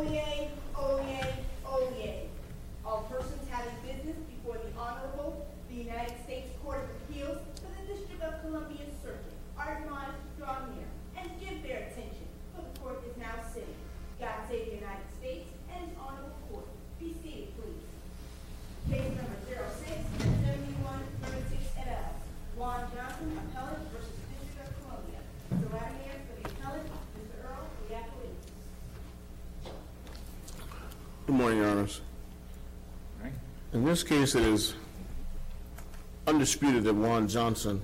Oyez, oyez, oyez. All persons having business before the Honorable, the United States Court of Appeals for the District of Columbia Circuit are admonished to draw near and give their attention, for the court is now sitting. God save the United States and His Honorable Court. Be seated, please. Case number 06-7136 et al. Juan Johnson, appellant versus District of Columbia. Mr. Latimer for the appellant, Mr. Earl for the appellate. Good morning, Your Honors. In this case, it is undisputed that Juan Johnson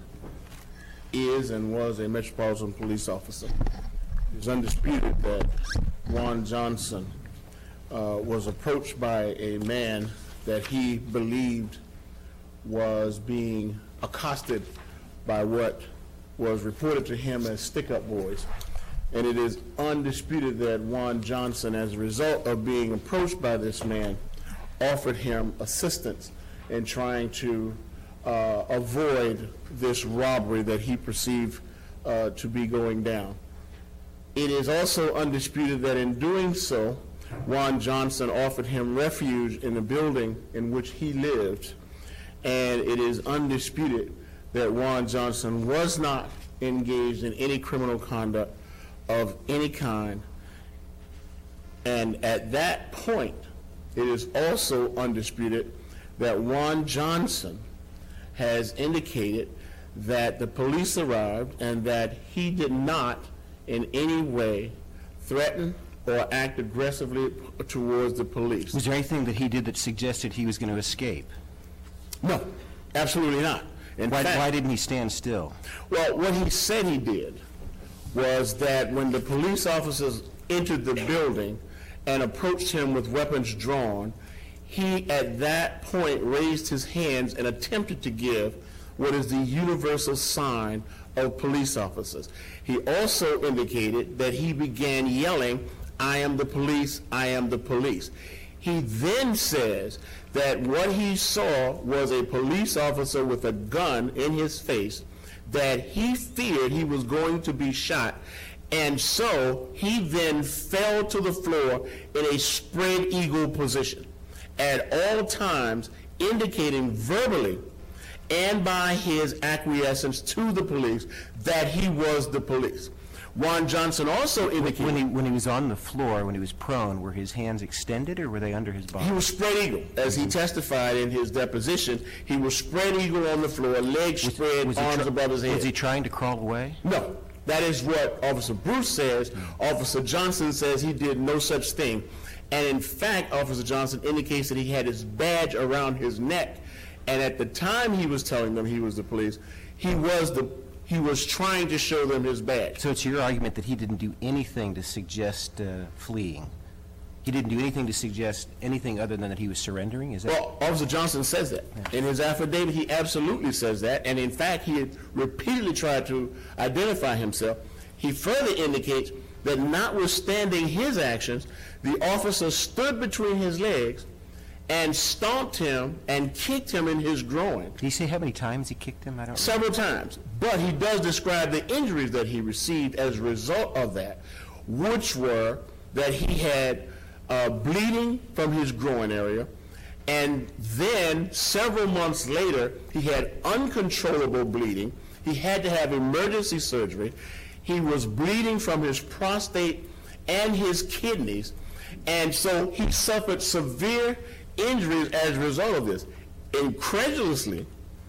is and was a Metropolitan Police officer. It is undisputed that Juan Johnson was approached by a man that he believed was being accosted by what was reported to him as stick-up boys. And it is undisputed that Juan Johnson, as a result of being approached by this man, offered him assistance in trying to avoid this robbery that he perceived to be going down. It is also undisputed that in doing so, Juan Johnson offered him refuge in the building in which he lived, and it is undisputed that Juan Johnson was not engaged in any criminal conduct of any kind. And at that point, it is also undisputed that Juan Johnson has indicated that the police arrived and that he did not in any way threaten or act aggressively towards the police. Was there anything that he did that suggested he was going to escape? No, absolutely not. Why didn't he stand still? Well, what he said he did was that when the police officers entered the building and approached him with weapons drawn, he at that point raised his hands and attempted to give what is the universal sign of police officers. He also indicated that he began yelling, "I am the police, I am the police." He then says that what he saw was a police officer with a gun in his face, that he feared he was going to be shot, and so he then fell to the floor in a spread eagle position, at all times indicating verbally and by his acquiescence to the police that he was the police. Juan Johnson also indicated... When he was on the floor, when he was prone, were his hands extended or were they under his body? He was spread eagle. As he testified in his deposition, he was spread eagle on the floor, legs spread, arms above his head. Was he trying to crawl away? No. That is what Officer Bruce says. Officer Johnson says he did no such thing. And in fact, Officer Johnson indicates that he had his badge around his neck. And at the time he was telling them he was the police, he was trying to show them his badge. So it's your argument that he didn't do anything to suggest fleeing? He didn't do anything to suggest anything other than that he was surrendering? Is that? Well, Officer Johnson says that. In his affidavit, he absolutely says that. And in fact, he had repeatedly tried to identify himself. He further indicates that notwithstanding his actions, the officer stood between his legs and stomped him and kicked him in his groin. Did he say how many times he kicked him? I don't know. Several times. But he does describe the injuries that he received as a result of that, which were that he had bleeding from his groin area, and then several months later, he had uncontrollable bleeding. He had to have emergency surgery. He was bleeding from his prostate and his kidneys, and so he suffered severe injuries as a result of this. Incredulously,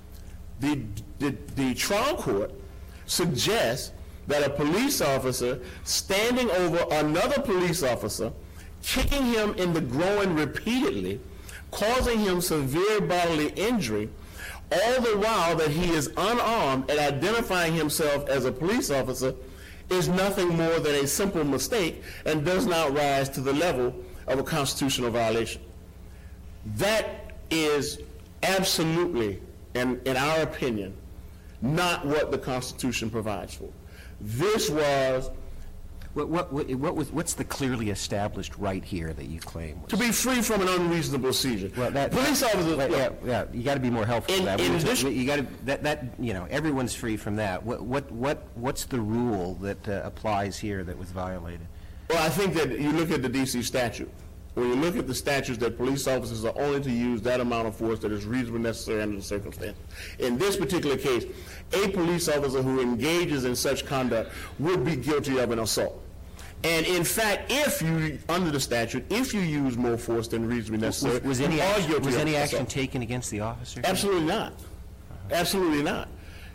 the trial court suggests that a police officer standing over another police officer, kicking him in the groin repeatedly, causing him severe bodily injury, all the while that he is unarmed and identifying himself as a police officer, is nothing more than a simple mistake and does not rise to the level of a constitutional violation. That is absolutely, in our opinion, not what the Constitution provides for. This was... What's the clearly established right here that you claim? To be free from an unreasonable seizure. Well, police officers... you got to be more helpful with that. In addition, you got to, everyone's free from that. What's the rule that applies here that was violated? Well, I think that you look at the D.C. statute. When you look at the statutes, that police officers are only to use that amount of force that is reasonably necessary under the circumstances. In this particular case, a police officer who engages in such conduct would be guilty of an assault. And in fact, if you, under the statute, if you use more force than reasonably necessary, Was any action taken against the officer? Absolutely not. Absolutely not.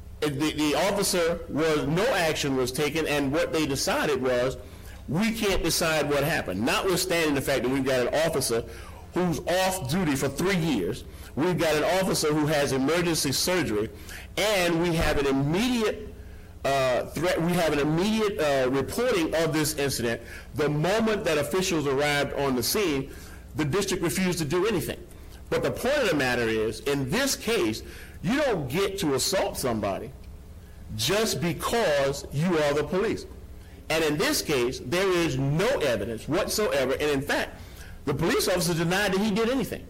The officer no action was taken, and what they decided was, we can't decide what happened. Notwithstanding the fact that we've got an officer who's off duty for 3 years, we've got an officer who has emergency surgery, and we have an immediate threat. We have an immediate reporting of this incident. The moment that officials arrived on the scene, the district refused to do anything. But the point of the matter is, in this case, you don't get to assault somebody just because you are the police. And in this case, there is no evidence whatsoever. And in fact, the police officer denied that he did anything.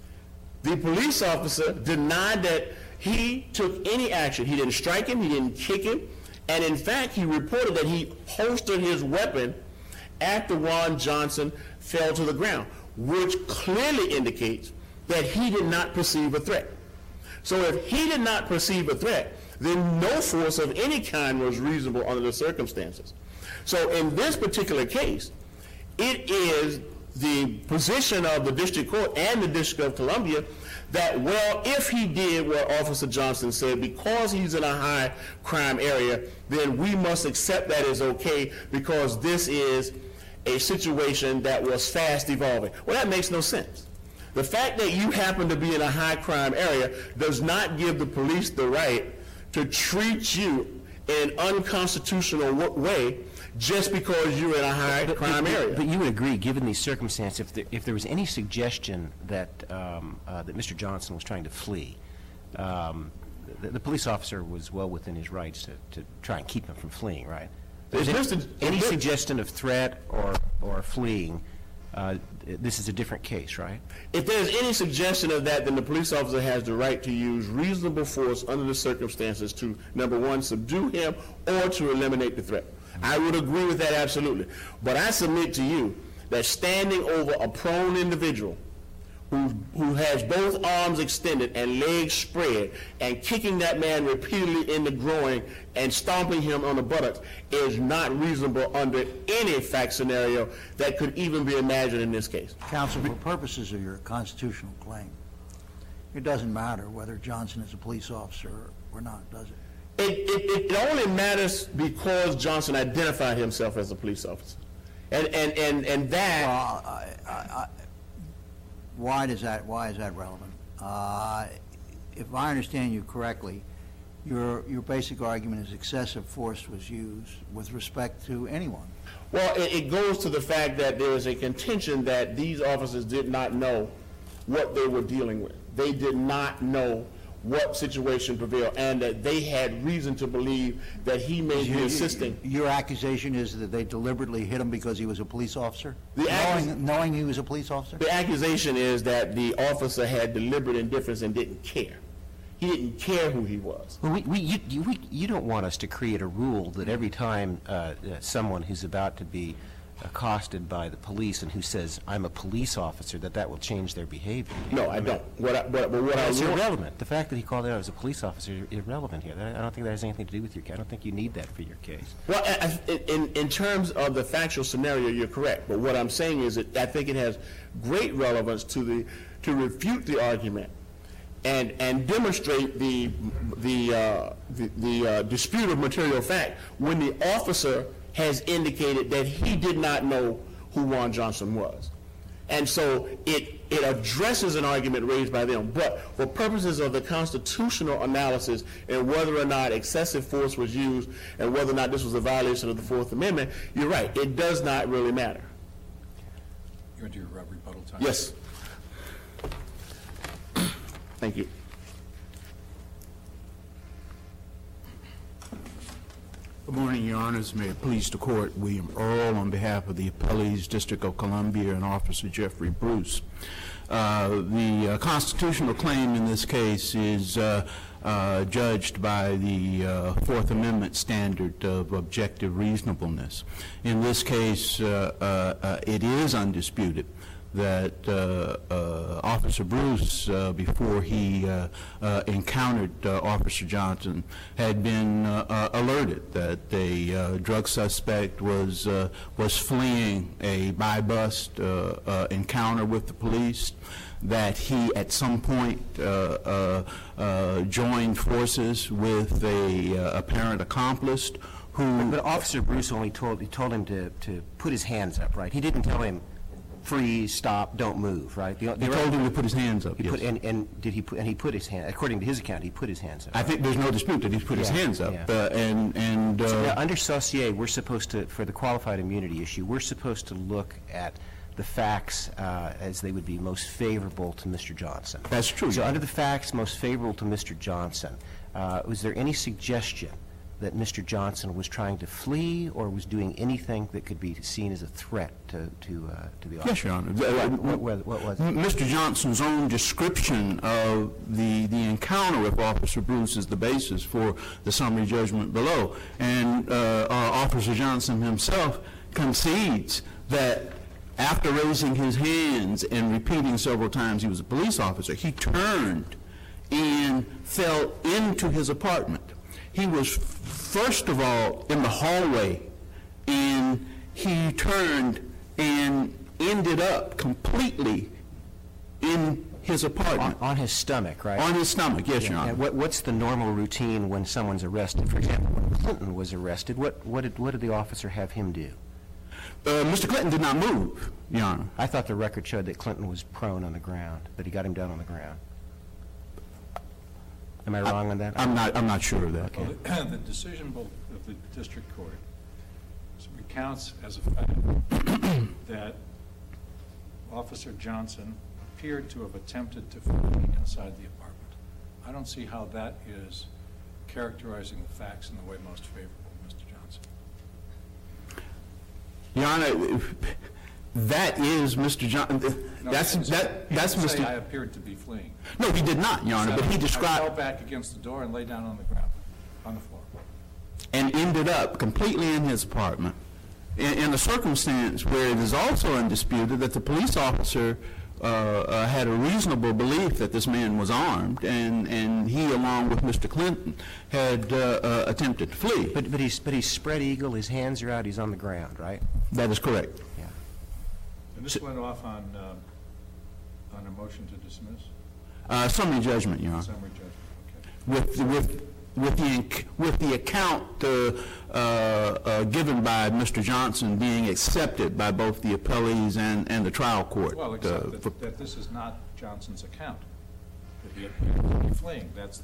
The police officer denied that he took any action. He didn't strike him. He didn't kick him. And in fact, he reported that he holstered his weapon after Juan Johnson fell to the ground, which clearly indicates that he did not perceive a threat. So if he did not perceive a threat, then no force of any kind was reasonable under the circumstances. So in this particular case, it is the position of the district court and the District of Columbia that, well, if he did what Officer Johnson said, because he's in a high crime area, then we must accept that as okay because this is a situation that was fast evolving. Well, that makes no sense. The fact that you happen to be in a high crime area does not give the police the right to treat you in an unconstitutional way just because you're in a high crime area. But you would agree, given these circumstances, if there was any suggestion that that Mr. Johnson was trying to flee, the police officer was well within his rights to try and keep him from fleeing, right? Any suggestion of threat or fleeing, this is a different case, right? If there's any suggestion of that, then the police officer has the right to use reasonable force under the circumstances to, number one, subdue him or to eliminate the threat. I would agree with that absolutely. But I submit to you that standing over a prone individual who has both arms extended and legs spread and kicking that man repeatedly in the groin and stomping him on the buttocks is not reasonable under any fact scenario that could even be imagined in this case. Counsel, for purposes of your constitutional claim, it doesn't matter whether Johnson is a police officer or not, does it? It only matters because Johnson identified himself as a police officer. And that... Well, why is that relevant? If I understand you correctly, your basic argument is excessive force was used with respect to anyone. Well, it goes to the fact that there is a contention that these officers did not know what they were dealing with. They did not know what situation prevailed, and that they had reason to believe that he may be assisting. Your accusation is that they deliberately hit him because he was a police officer? Knowing he was a police officer? The accusation is that the officer had deliberate indifference and didn't care. He didn't care who he was. Well, you don't want us to create a rule that every time someone who's about to be accosted by the police and who says, I'm a police officer, that will change their behavior. No, I don't. It's irrelevant. The fact that he called out as a police officer is irrelevant here. I don't think that has anything to do with your case. I don't think you need that for your case. Well, in terms of the factual scenario, you're correct. But what I'm saying is that I think it has great relevance to refute the argument and demonstrate the dispute of material fact when the officer has indicated that he did not know who Juan Johnson was. And so it addresses an argument raised by them. But for purposes of the constitutional analysis and whether or not excessive force was used and whether or not this was a violation of the Fourth Amendment, you're right. It does not really matter. You're into your rebuttal time. Yes. Thank you. Good morning, Your Honors. May it please the Court, William Earl on behalf of the Appellees, District of Columbia, and Officer Jeffrey Bruce. The constitutional claim in this case is judged by the Fourth Amendment standard of objective reasonableness. In this case, it is undisputed that Officer Bruce, before he encountered Officer Johnson, had been alerted that a drug suspect was fleeing a by-bust encounter with the police, that he at some point joined forces with a apparent accomplice who... But Officer Bruce only told him to put his hands up, right? He didn't tell him, freeze, stop, don't move, right? He told him to put his hands up, yes. He put his hand, according to his account, he put his hands up. I think there's no dispute that he put his hands up. So now, under Saussure, we're supposed to, for the qualified immunity issue, we're supposed to look at the facts as they would be most favorable to Mr. Johnson. That's true. So under the facts most favorable to Mr. Johnson, was there any suggestion that Mr. Johnson was trying to flee or was doing anything that could be seen as a threat to the officer? Yes, Your Honor. What was it? Mr. Johnson's own description of the encounter with Officer Bruce is the basis for the summary judgment below. And Officer Johnson himself concedes that after raising his hands and repeating several times he was a police officer, he turned and fell into his apartment. He was, first of all, in the hallway, and he turned and ended up completely in his apartment. On his stomach, right? On his stomach, yes, Your Honor. And what's the normal routine when someone's arrested? For example, when Clinton was arrested, what did the officer have him do? Mr. Clinton did not move, Your Honor. I thought the record showed that Clinton was prone on the ground, that he got him down on the ground. Am I wrong on that? I'm not sure of that. Well, the decision of the district court recounts as a fact that Officer Johnson appeared to have attempted to flee inside the apartment. I don't see how that is characterizing the facts in the way most favorable to Mr. Johnson. Your Honor, that is Mr. Johnson. No, That's Mr. Say I Mr. appeared to be fleeing. No, he did not, Your Honor, but he I described... fell back against the door and lay down on the ground, on the floor. and ended up completely in his apartment in a circumstance where it is also undisputed that the police officer had a reasonable belief that this man was armed, and he, along with Mr. Clinton, had attempted to flee. But he's spread eagle, his hands are out, he's on the ground, right? That is correct. Yeah. And this went off on a motion to dismiss? Summary judgment, Your Honor. Summary judgment, okay. With the account given by Mr. Johnson being accepted by both the appellees and the trial court. Well, except that this is not Johnson's account. That he appeared to be fleeing. That's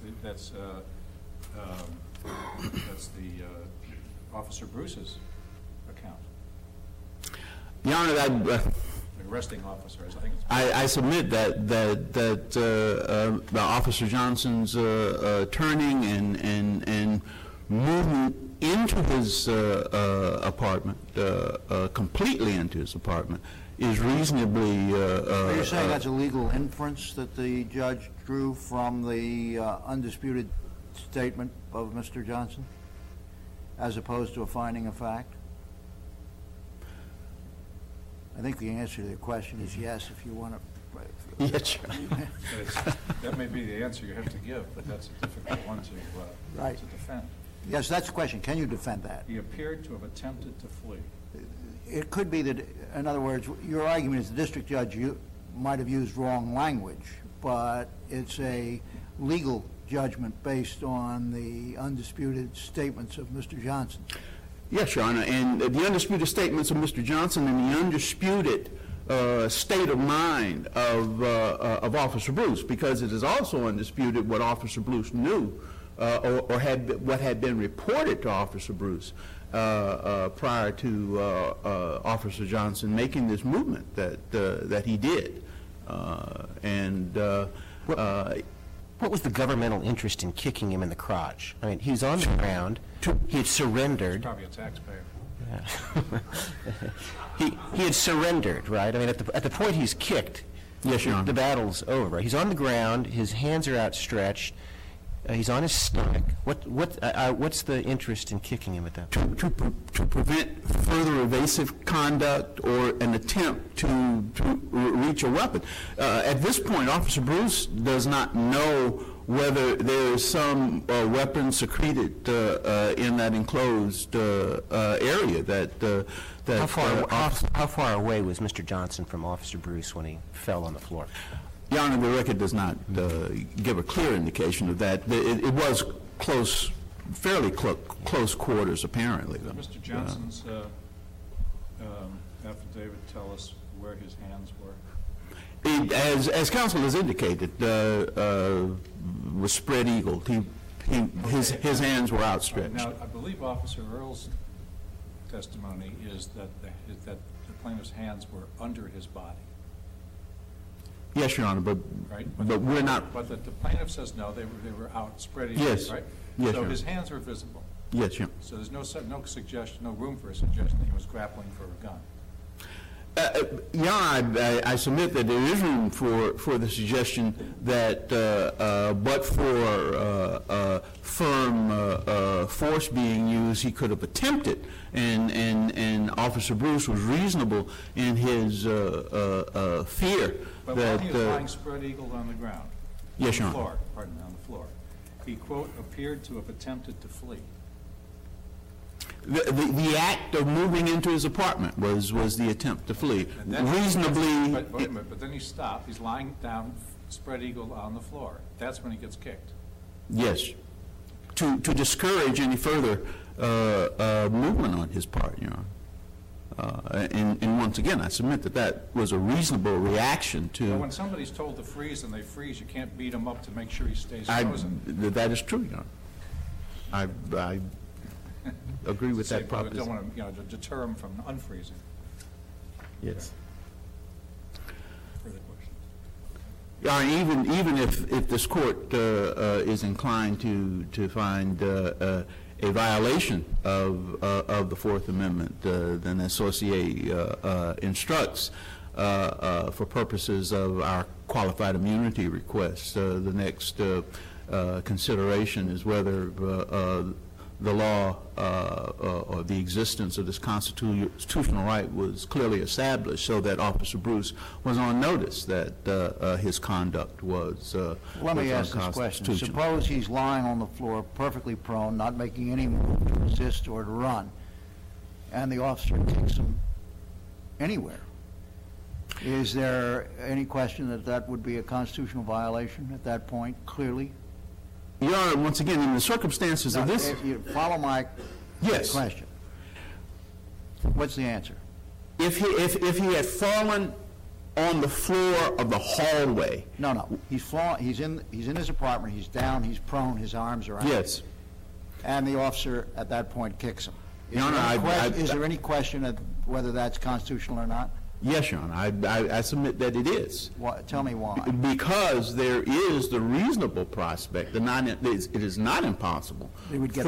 the Officer Bruce's account. Your Honor, The arresting officer, I think it's... I submit that the Officer Johnson's turning and movement into his apartment, completely into his apartment, is reasonably... Are you saying that's a legal inference that the judge drew from the undisputed statement of Mr. Johnson, as opposed to a finding of fact? I think the answer to the question is yes, if you want to... Yes, sir. That may be the answer you have to give, but that's a difficult one Right. to defend. Yes, that's the question. Can you defend that? He appeared to have attempted to flee. It could be that, in other words, your argument is the district judge might have used wrong language, but it's a legal judgment based on the undisputed statements of Mr. Johnson. Yes, Your Honor, and the undisputed statements of Mr. Johnson and the undisputed state of mind of Officer Bruce, because it is also undisputed what Officer Bruce knew or what had been reported to Officer Bruce prior to Officer Johnson making this movement that he did. what was the governmental interest in kicking him in the crotch? I mean, he was on the ground, he had surrendered. Probably a taxpayer. He had surrendered, right? I mean, at the point he's kicked, Yes, Your Honor. the battle's over. He's on the ground, his hands are outstretched, he's on his stomach. What's the interest in kicking him at that point? To prevent further evasive conduct or an attempt to reach a weapon. At this point, Officer Bruce does not know whether there is some weapon secreted in that enclosed area that How far away was Mr. Johnson from Officer Bruce when he fell on the floor? Your Honor, the record does not give a clear indication of that. It was close, fairly close quarters, apparently. Did Mr. Johnson's affidavit tell us where his hands were? As counsel has indicated, was spread-eagled. His hands were outstretched. Now, I believe Officer Earle's testimony is that the plaintiff's hands were under his body. Yes, Your Honor, but Right? we're not. But the plaintiff says no, they were out, spread eagled, Yes. right? Yes, So Your his Honor. hands were visible. Yes, Your Honor. So there's no suggestion, no room for a suggestion that he was grappling for a gun. Your Honor, I submit that there is room for the suggestion that, but for firm force being used, he could have attempted, and Officer Bruce was reasonable in his fear But that. while he was lying spread eagled on the ground, Yes, Your on the Honor. floor, pardon me, on the floor, he, quote, appeared to have attempted to flee. The act of moving into his apartment was the attempt to flee. And then- Reasonably. But wait a minute, but then he stopped, he's lying down, spread eagled on the floor. That's when he gets kicked. Yes, to discourage any further movement on his part, Your Honor. And once again, I submit that was a reasonable reaction But to. when somebody's told to freeze and they freeze, you can't beat them up to make sure he stays I- frozen. That is true, Your Honor. I agree with Say, that but we don't proposition. want to, to deter him from unfreezing. Yes. Further questions? Your Honor, even if this court is inclined to find a violation of the Fourth Amendment, then Associate instructs for purposes of our qualified immunity request, the next consideration is whether the law or the existence of this constitutional right was clearly established, so that Officer Bruce was on notice that his conduct was Let me ask this question. Suppose he's lying on the floor, perfectly prone, not making any move to resist or to run, and the officer kicks him anywhere. Is there any question that that would be a constitutional violation at that point, clearly? Your Honor, once again, in the circumstances of this. If you follow my Yes. question. What's the answer? If he had fallen on the floor of the hallway. No. He's in his apartment, he's down, he's prone, his arms are out. Yes. And the officer at that point kicks him. Your Honor, Is there any question of whether that's constitutional or not? Yes, Your Honor, I submit that it is. Tell me why. Because there is the reasonable prospect, it is not impossible They would get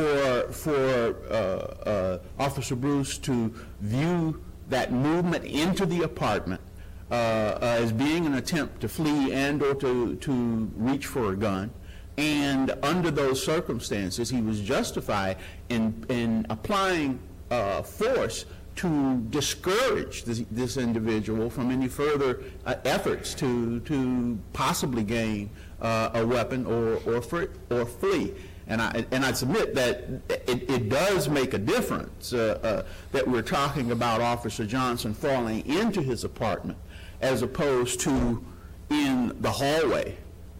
for Officer Bruce to view that movement into the apartment as being an attempt to flee and or to reach for a gun. And under those circumstances, he was justified in applying force to discourage this individual from any further efforts to possibly gain a weapon or flee. And I submit that it does make a difference that we're talking about Officer Johnson falling into his apartment as opposed to in the hallway.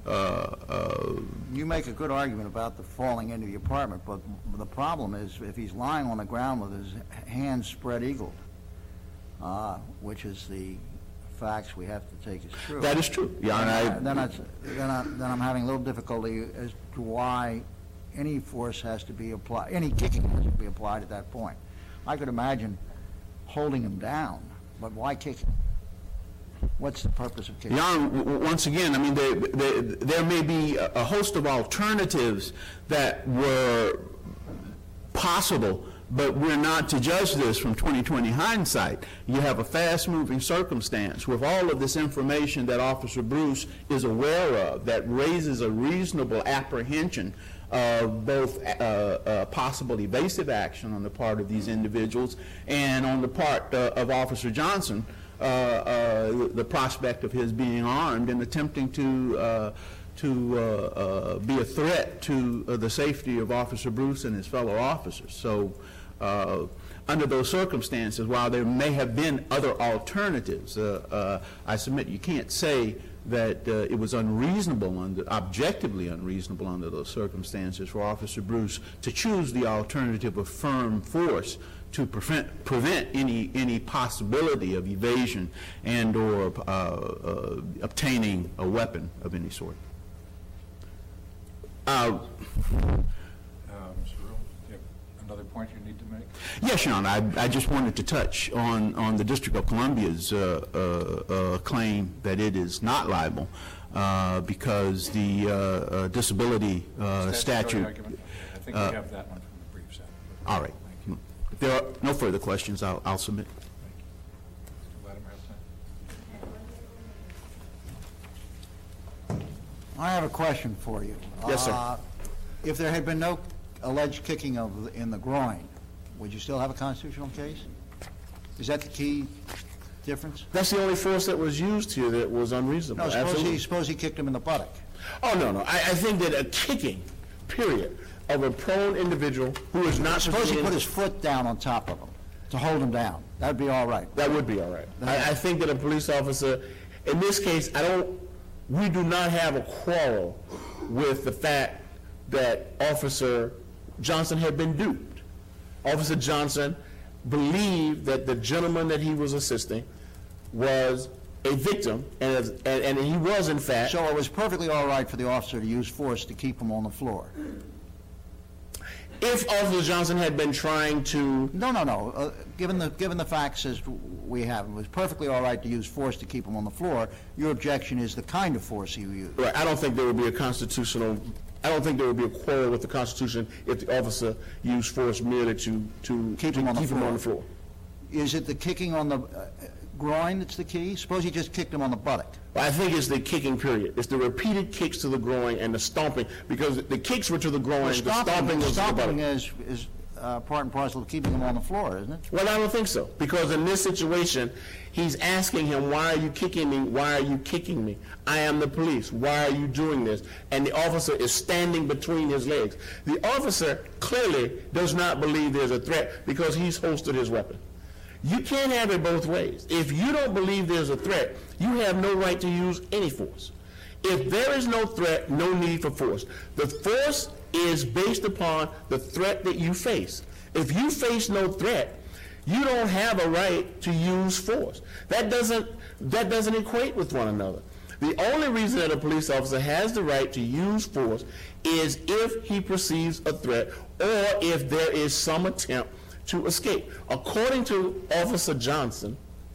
You make a good argument about the falling into the apartment, but the problem is if he's lying on the ground with his hands spread eagled, which is the facts we have to take as true. That is true. Yeah, Then I'm having a little difficulty as to why any force has to be applied, any kicking has to be applied at that point. I could imagine holding him down, but why kick him? What's the purpose of kicking? Your Honor, once again, I mean, there may be a host of alternatives that were possible, but we're not to judge this from 20/20 hindsight. You have a fast-moving circumstance with all of this information that Officer Bruce is aware of that raises a reasonable apprehension of both possible evasive action on the part of these individuals and on the part of Officer Johnson, the prospect of his being armed and attempting to be a threat to the safety of Officer Bruce and his fellow officers. So under those circumstances, while there may have been other alternatives, I submit you can't say that it was unreasonable, objectively unreasonable under those circumstances for Officer Bruce to choose the alternative of firm force to prevent any possibility of evasion and or obtaining a weapon of any sort. Mr. Rule, do you have another point you need to make? Yes, Your Honor. I just wanted to touch on the District of Columbia's claim that it is not liable because the disability statute. Argument. I think we have that one from the briefs. All right. If there are no further questions, I'll submit. Mr. Latimer has that. I have a question for you. Yes, sir. If there had been no alleged kicking in the groin, would you still have a constitutional case? Is that the key difference? That's the only force that was used here that was unreasonable. No, Absolutely. suppose he kicked him in the buttock. Oh, no. I think that a kicking, period, of a prone individual who is not... Suppose he put his foot down on top of him to hold him down. That would be all right. That would be all right. I think that a police officer, in this case, we do not have a quarrel with the fact that Officer Johnson had been duped. Officer Johnson believed that the gentleman that he was assisting was a victim, and he was, in fact... So it was perfectly all right for the officer to use force to keep him on the floor. If Officer Johnson had been trying to... No. Given the facts as we have, it was perfectly all right to use force to keep him on the floor. Your objection is the kind of force he used. Right. I don't think there would be a quarrel with the Constitution if the officer used force merely to keep him on the floor. Is it the kicking on the groin that's the key? Suppose he just kicked him on the buttock. Well, I think it's the kicking period. It's the repeated kicks to the groin and the stomping, because the kicks were to the groin, the stomping was to the buttock. Stomping is part and parcel of keeping him on the floor, isn't it? Well, I don't think so, because in this situation, he's asking him, why are you kicking me? Why are you kicking me? I am the police. Why are you doing this? And the officer is standing between his legs. The officer clearly does not believe there's a threat because he's holstered his weapon. You can't have it both ways. If you don't believe there's a threat, you have no right to use any force. If there is no threat, no need for force. The force is based upon the threat that you face. If you face no threat, you don't have a right to use force. That doesn't equate with one another. The only reason that a police officer has the right to use force is if he perceives a threat or if there is some attempt to escape. According to Officer Johnson,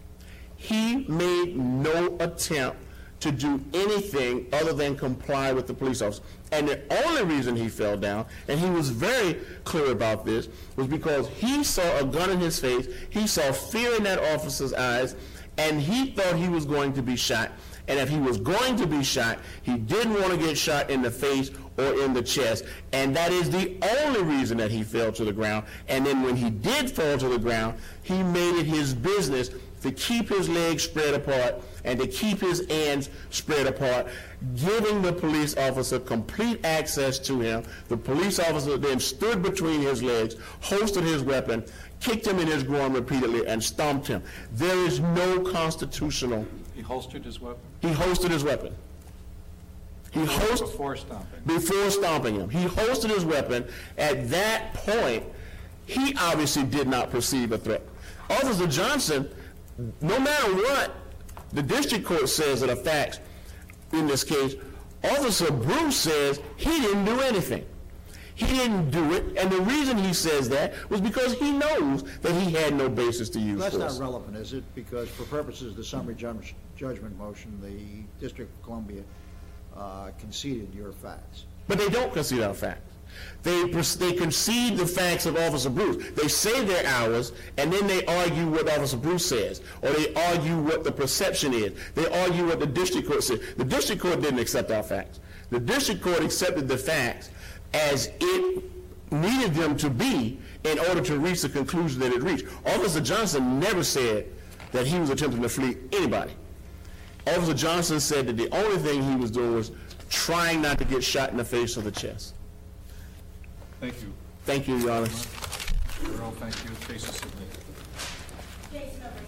he made no attempt to do anything other than comply with the police officer. And the only reason he fell down, and he was very clear about this, was because he saw a gun in his face, he saw fear in that officer's eyes, and he thought he was going to be shot. And if he was going to be shot, he didn't want to get shot in the face or in the chest. And that is the only reason that he fell to the ground. And then when he did fall to the ground, he made it his business to keep his legs spread apart and to keep his hands spread apart, giving the police officer complete access to him. The police officer then stood between his legs, holstered his weapon, kicked him in his groin repeatedly, and stomped him. There is no constitutional... He holstered his weapon? He holstered his weapon. Before stomping? Before stomping him. He holstered his weapon. At that point, he obviously did not perceive a threat. Officer Johnson, no matter what the district court says that are facts in this case, Officer Bruce says he didn't do anything. He didn't do it, and the reason he says that was because he knows that he had no basis to use That's force. not relevant, is it? Because for purposes of the summary judgment motion, the District of Columbia conceded your facts. But they don't concede our facts. They concede the facts of Officer Bruce. They say their hours, and then they argue what Officer Bruce says, or they argue what the perception is. They argue what the district court said. The district court didn't accept our facts. The district court accepted the facts as it needed them to be in order to reach the conclusion that it reached. Officer Johnson never said that he was attempting to flee anybody. Officer Johnson said that the only thing he was doing was trying not to get shot in the face or the chest. Thank you. Thank you, Your Honor. Earl, thank you. Case is submitted. Case number